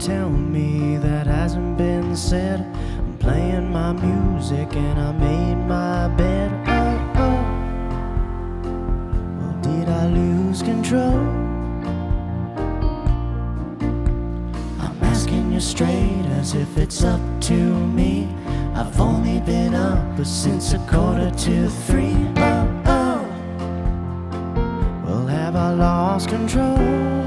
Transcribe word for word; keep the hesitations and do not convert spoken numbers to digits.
tell me that hasn't been said? I'm playing my music and I made my bed. Oh, oh. Well, did I lose control? I'm asking you straight as if it's up to me. I've only been up since a quarter to three. Oh, oh. Well, have I lost control?